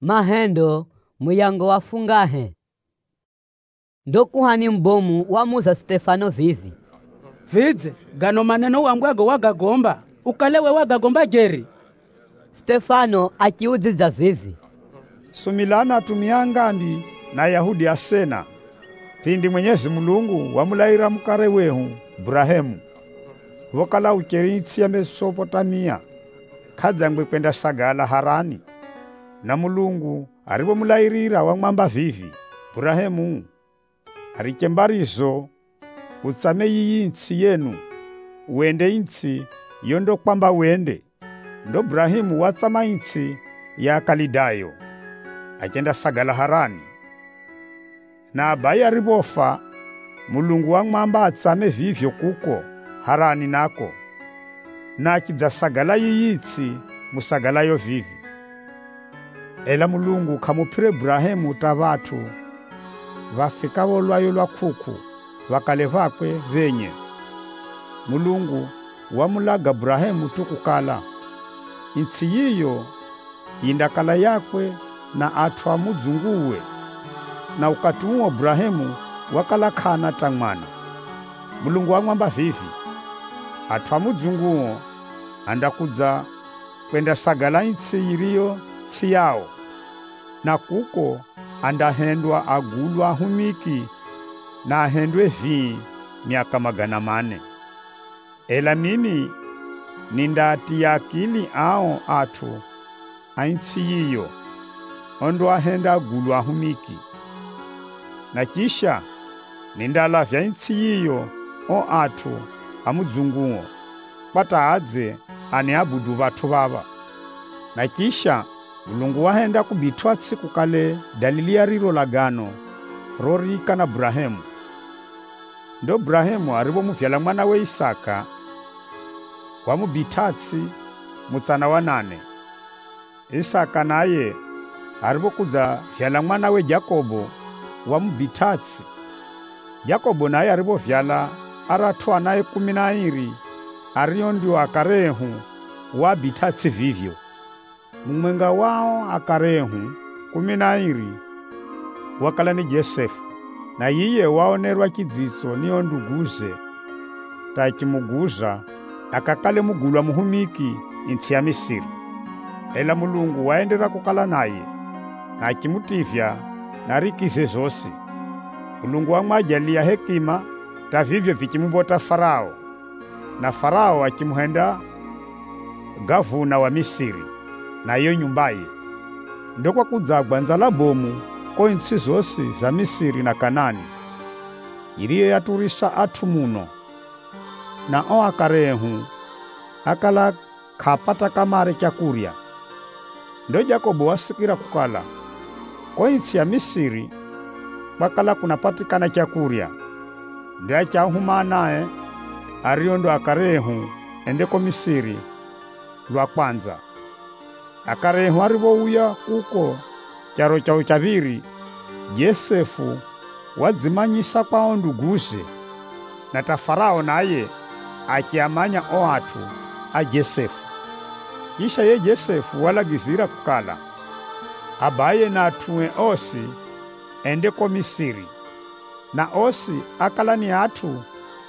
Mahendo muyango wafungahe. Ndo kuhani mbomu wamuza Stefano vivi. Vidze, gano maneno wambwago wagagomba, ukalewe wagagomba jeri. Stefano akiudziza vivi. Sumilana atumia ngambi na Yahudi asena. Pindi Mwenyezi Mulungu wamulaira mukare wehu, Ibrahimu. Wokala ukeritsi ya Mesopotamia. Kadzangwe kwenda sagala Harani. Na Mulungu aribo mulairira wamwamba vivi. Ibrahimu, arichembarizo, utsame iyi nsi yenu. Uende insi, yondo kwamba uende. Ndo Ibrahimu watsama insi ya Kalidayo. Achenda sagala Harani. Na abaye aribofa, Mulungu wamwamba atsame vivyo kuko, Harani nako. Na akidza sagala yiyitsi, musagala yo vivi. Ela Mulungu kamupire Ibrahimu tavatu, vafika volwayo lwa kuku, vakale vakwe venye. Mulungu wamulaga Ibrahimu tukukala. Insi yiyo, indakala yakwe na atu amudzunguwe. Na ukati uwo Ibrahimu wakala khana tang'wana. Mulungu wamwamba vivi. Atu amudzunguwo andakudza kwenda sagala insi iriyo tsi yao. Na kuko andahendwa agulwa humiki na ahendwe miaka 400. Ela mimi nindati akili ao atu ainsi yiyo. Ondo ahenda agulwa humiki. Na kisha nindalavya insi yiyo o atu amudzunguwo. Pata adze abudu vatu vava. Na kisha Mulungu wahenda kubitwa tsiku kale dalili ya riro lagano rorika na Ibrahimu. Ndo Ibrahimu aribo muvyala mwana we Isaka wamubitatsi mutsana wa 8. Isaka naye aribo kudza vyala mwana we Jakobo wamubitatsi. Jakobo naye aribo vyala aratu anaye 12 ariyo ndio akarehu wabitatsi vivyo. Mumwenga wao akarehu 12 wakala ni Josefu. Na yiye waonerwa kidzitso niyo nduguze. Tachimuguza akakale mugulwa muhumiki insi ya Misiri. Ela Mulungu waendera kukala naye. Na akimutivya na rikize zosi. Mulungu wamwajalia hekima tavivyo vikimumbota Farao. Na Farao akimuhenda gavuna wa Misiri na iyo nyumbaye. Ndokwa kudzagwa nzala bomu ko insi zosi za Misiri na Kanani. Iriyo yaturisha atu muno. Na o akarehu akala kapata kamare chakurya. Ndo Jakobo wasikira kukala ko insi ya Misiri bakala kunapatikana chakurya. Ndo achahuma naye ariyo ndo akarehu endeko Misiri lwa kwanza. Akarehu arivouya kuko charo chao chaviri, Josefu wadzimanyisa kwao nduguze. Na tafarao naye akiamanya o atu a Josefu. Kisha ye Josefu walagizira kukala abaye na atuwe osi endeko Misiri. Na osi akala ni atu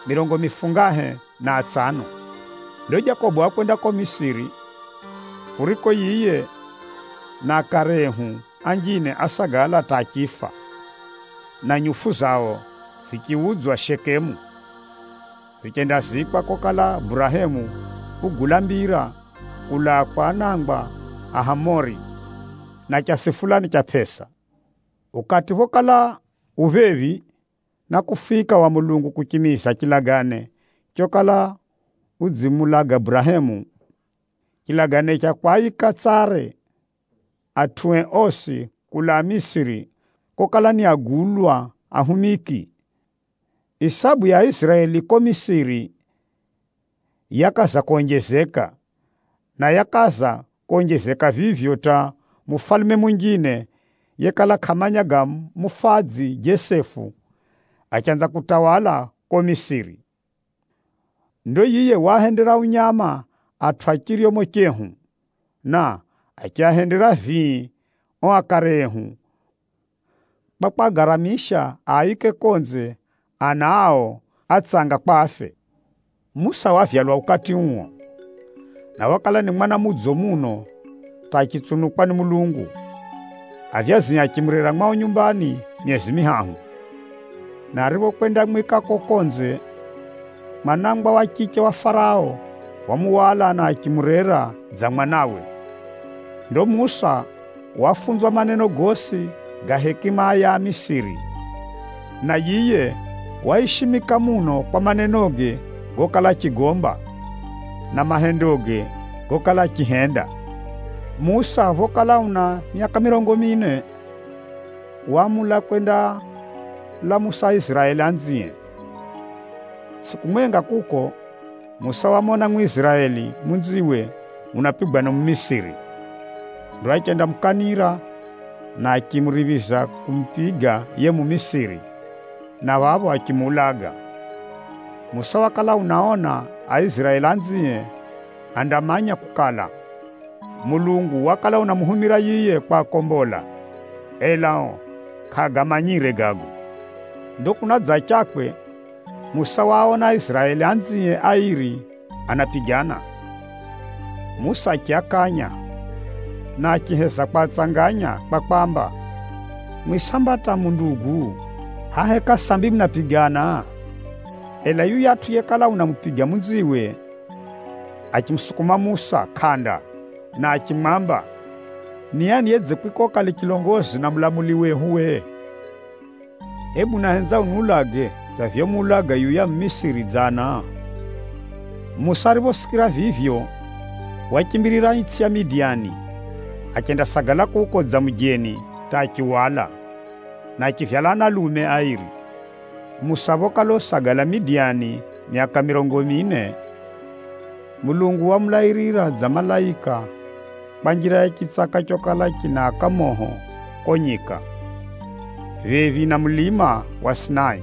550. Ndo Jakobo akwenda ko Misiri uriko yiye na akarehu anjine asagala takifa. Na nyufu zao zikiudzwa Shekemu. Zikenda zikwa kokala Ibrahimu ugulambira kula kwa nangwa Ahamori na chasi fulani cha pesa. Ukati vokala uvevi na kufika wa Mulungu kukimisa kilagane chokala udzimulaga Ibrahimu. Kilagane cha kwaika tsare atue osi kula Misiri kokala ni agulwa ahumiki. Isabu ya Israeli ko Misiri yakaza kuongezeka. Na yakaza kuongezeka vivyo ta mufalme mwingine yekala kamanyaga mufadzi Josefu achanza kutawala ko Misiri. Ndo yiye wahendera unyama atwakiryo mokehu. Na akiahendera akarehu pakwagaramisha aike konze anao atsanga kwafe. Musa wavyalwa ukati uwo, na wakala ni mwana mudzo muno takitsunukwa ni Mulungu. Avyazinya akimurera mwao nyumbani miezi mihahu. Na arivo kwenda mwika kokonze, mwanangwa wa kike wa Farao wamuwala na akimurera za mwanawe. Ndo Musa wafunzwa maneno gosi ga hekima ya Misiri, na yiye waishimika muno kwa manenoge gokala kigomba na mahendoge gokala kihenda. Musa vokala una miaka 40 wamula kwenda la Musa Israeli anzie. Siku mwenga kuko Musa wamona Mwisraeli munziwe unapigwa na Mmisiri. Ndo achenda mkanira na akimrivisha kumpiga ye Mmisiri, na wabo akimulaga. Musa wakala unaona Aisraeli anzie andamanya kukala Mulungu wakala unamuhumira yiye kwa kombola, elao kagamanyire gago. Ndo kunadza chakwe Musa waona Israeli anzie airi anapigana. Musa akiakanya na akihesa kwa tsanganya kwa kwamba mwisambata mundugu haheka sambi mnapigana. Ela yu yatu yekala unamupiga munziwe akimsukuma Musa kanda na akimwamba niyani yedze kwikoka likilongozi na mulamuliwe huwe. Hebu nahenza unulage zavyo mulaga yu ya Misiri dzana. Musa arivosikira vivyo wakimbirira itsi ya Midiani, akenda sagala kukodza mujeni takiwala na akivyalana lume airi. Musa vokalo sagala Midiani miaka 40. Mulungu wamulairira za malaika panjira ya kitsaka chokala kinaka moho konyika vevi na mulima wa Sinai.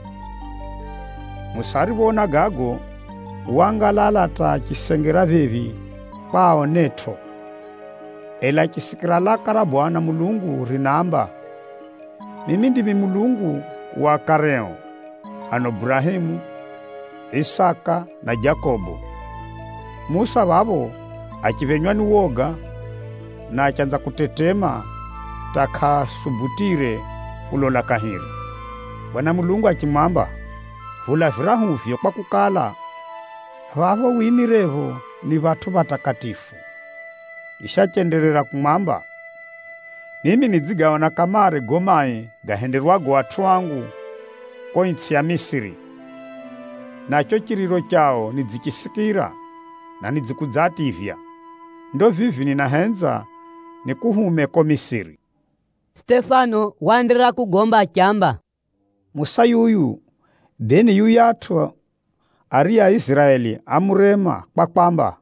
Musa arivona gago wangalalata kisengera vevi kwao neto. Ela kisikira laka la Bwana Mulungu rinamba, mimi ndimi Mulungu wa Kareo, ano Ibrahimu, Isaka na Jakobo. Musa babo akivenywa ni woga na achanza kutetema takasubutire ulola kahiri. Bwana Mulungu akimwamba, vula virahu vyo kwa kukala vavo wimirevo ni vatu vatakatifu. Ishachenderera kumwamba, mimi nidzigaona kamare gomai gahenderwago watu wangu ko insi ya Misiri. Nacho chiriro chao nidzikisikira na nidzikudzativya. Ndo vivi ninahenza nikuhume ko Misiri. Stefano wandira kugomba chamba. Musa yuyu beni yuyatu ari ya Israeli amurema kwa kwamba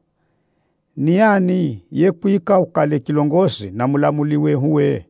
niyani yekwika ukale kilongozi na mulamuliwe huwe.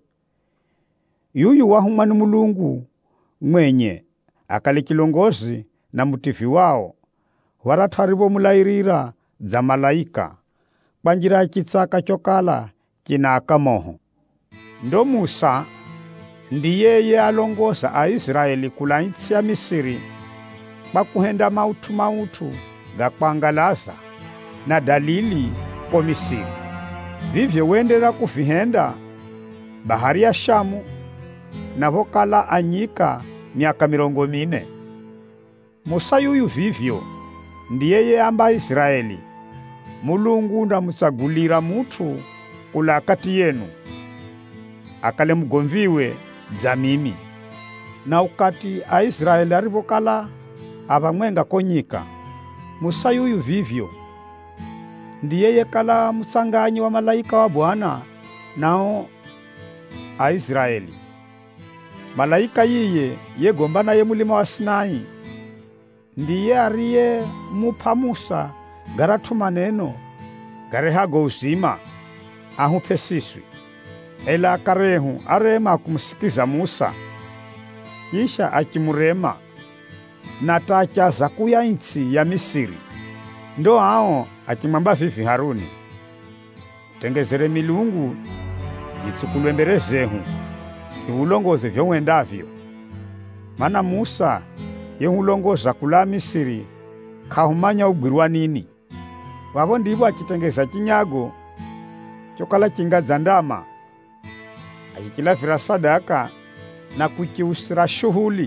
Yuyu wahumwa ni Mulungu mwenye akale kilongozi na mutifi wao waratarivo mulairira za malaika panjira kitsaka chokala kinaka moho. Ndo Musa ndiyeye alongoza Aisraeli kula insi ya Misiri pakuhenda mautu ga kwangalaza na dalili ko Misiri. Vivyo wendera kuvihenda bahari ya Shamu na vokala anyika miaka 40. Musa yuyu vivyo ndiyeye amba Israeli, Mulungu ndamutsagulira mutu kula kati yenu akale mugomviwe za mimi. Na ukati Aisraeli arivokala avamwenga konyika, Musa yuyu vivyo ndiyeye kala mutsanganyi wa malaika wa Bwana nao Aisraeli. Malaika yiye yegombana ye mulima wa Sinai ndiye ariye mupa Musa garatu maneno garehago uzima ahupe siswi. Ela karehu arema kumsikiza Musa, kisha akimurema na tachaza kuya insi ya Misiri. Ndo hao akimwamba vivi Haruni, tengezere milungu yitsukulwe mbere zehu iulongoze vyomwendavyo. Mana Musa yehulongoza kula Misiri kahumanya ugwirwa nini. Wavo ndivo achitengeza chinyago chokala chingadza ndama achikilavira sadaka na kuchiusira shuhuli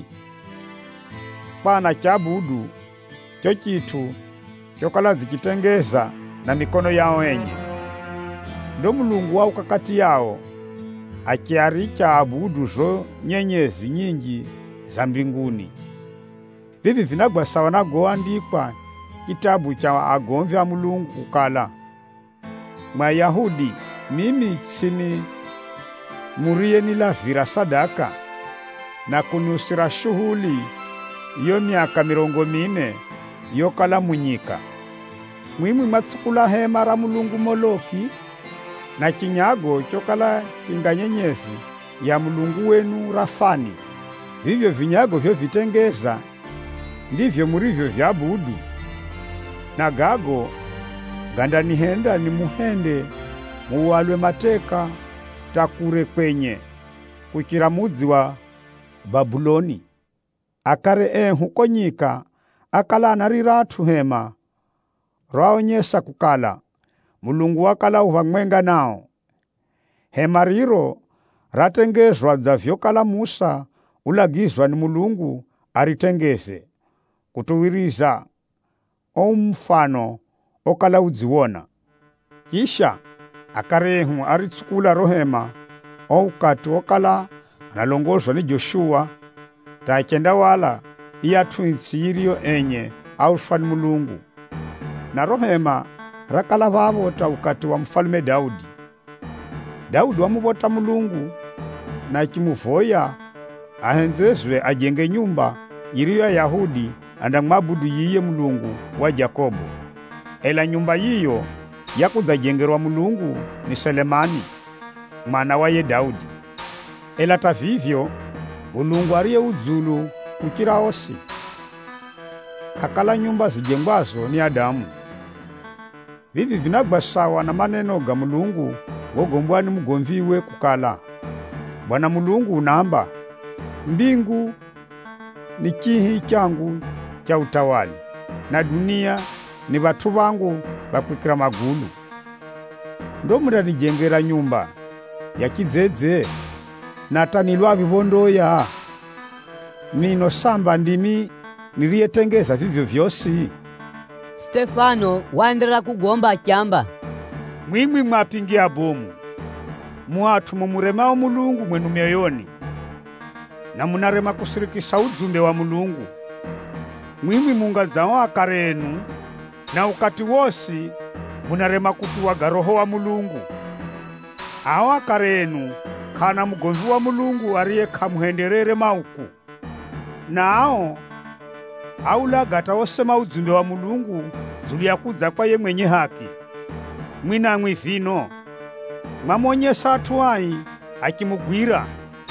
pana chabudu cho chitu chokala zichitengeza na mikono yao enye. Ndo Mulungu wao kakati yao achiaricha abudu zo nyenyezi nyingi za mbinguni. Vivi vinagwa sawa na goandikwa kitabu cha agomvi a Mulungu kukala, mwa Yahudi mimi tsini muriye nilavira sadaka na kuniusira shuhuli iyo miaka 40 yokala munyika. Mwimwi matsukula hema ra Mulungu Moloki na kinyago chokala kinganyenyezi ya Mulungu wenu Rafani. Vivyo vinyago vyo vitengeza ndivyo murivyo vyabudu. Na gago gandanihenda ni muhende muwalwe mateka takure kwenye kukira mudzi wa Babuloni. Akare huko nyika akala anariratu hema raonyesa kukala Mulungu wakala uvamwenga nao. Hema riro ratengezwa za vyokala Musa ulagizwa ni Mulungu aritengeze kutuwiriza mfano okala udziwona. Kisha akarehu aritsukula rohema ukati okala analongozwa ni Joshua tachenda wala iyatwinsirio enye auswa ni Mulungu. Na rohema rakala vavota ukati wa mfalme Daudi. Daudi wamuvota Mulungu na kimuvoya ahenzezwe ajenge nyumba iriyo Yahudi andamwabudu yiye Mulungu wa Jakobo. Ela nyumba yiyo yakuzajengerwa Mulungu ni Selemani mwana wa ye Daudi. Ela tavivyo Mulungu ariye udzulu kukira osi kakala nyumba zijengwazo ni Adamu. Vivi vinagwa sawa na maneno ga Mulungu wogombwani mugomviwe kukala, Bwana Mulungu unamba, mbingu ni kihi changu cha utawali na dunia ni watu wangu bakwikira magulu. Ndo muranijengera nyumba ya kidzedze na tanilwa vibondoya nino samba ndimi niliyetengeza vivyo vyosi. Stefano waendelea kugomba chamba. Mwimwi mwapingia bomu muatu mumuremao Mulungu mwenu mioyoni na munarema kusirikisa udzumbe wa Mulungu. Mwimwi mungadzao akarenu na ukati wosi munarema kutuwaga roho wa Mulungu. Aho akarenu kana mugomvi wa Mulungu ariye kamuhenderere mauku. Nao aulagata osema udzumbe wa Mulungu zulia kudza kwa ye mwenye haki. Mwina mwivino mwamonyesa atuai akimugwira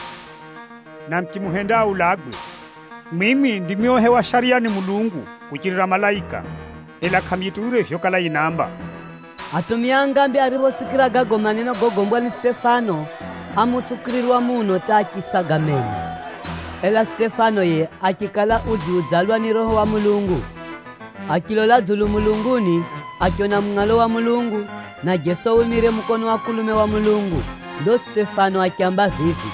na mkimuhenda ulagwe. Mimi ndimiohewa sharia ni Mulungu kuchirira malaika ela kamiture vyokala inamba. Atumia ngambi arivosikira gago maneno gogombwa ni Stefano amutsukirirwa muno tachisagameni. Ela Stefano ye akikala udzalwa ni roho wa Mulungu. Akilola dzulu mulunguni akiona mng'alo wa Mulungu na Jesu wimire mkono wa kulume wa Mulungu. Ndo Stefano akiamba vivi,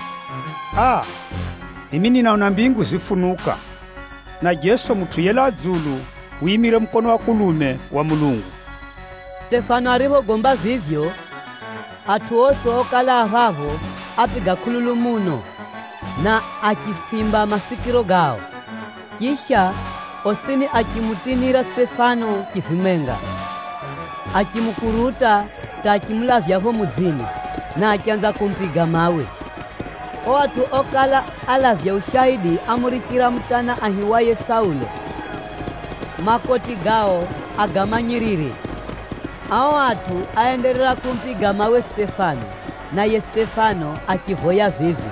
mimi ninaona mbingu zifunuka na Jesu mutuyela dzulu wimire mkono wa kulume wa Mulungu. Stefano arivogomba vivyo atuoso okala avavo apiga kululu muno na akifimba masikiro gao. Kisha osini akimutinira Stefano kifimenga akimukuruta takimulavyaho mudzini na akianza kumpiga mawe. Watu okala alavya ushahidi amurikira mtana ahiwaye Saulo makoti gao agamanyiriri. Hao watu aendelea kumpiga mawe Stefano na ye Stefano akivoya vivi,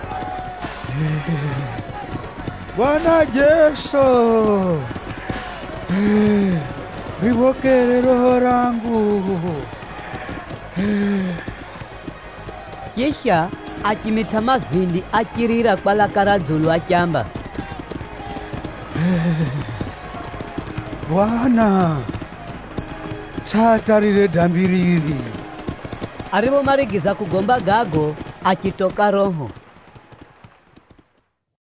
Bwana Yesu, rivokere roho rangu. kisha akimita mavindi akirira kwa laka ra dzulu akyamba, Bwana, tsatarire dambi riri. arivomarigiza kugomba gago akitoka roho.